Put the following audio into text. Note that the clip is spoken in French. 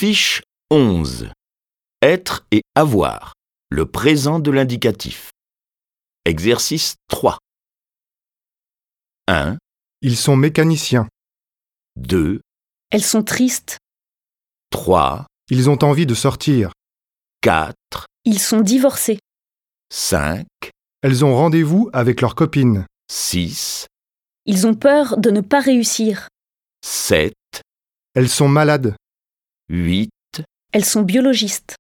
Fiche 11. Être et avoir. Le présent de l'indicatif. Exercice 3. 1, Ils sont mécaniciens. 2, Elles sont tristes. 3, Ils ont envie de sortir. 4, Ils sont divorcés. 5, Elles ont rendez-vous avec leur copine. 6, Ils ont peur de ne pas réussir. 7, Elles sont malades. 8, Elles sont biologistes.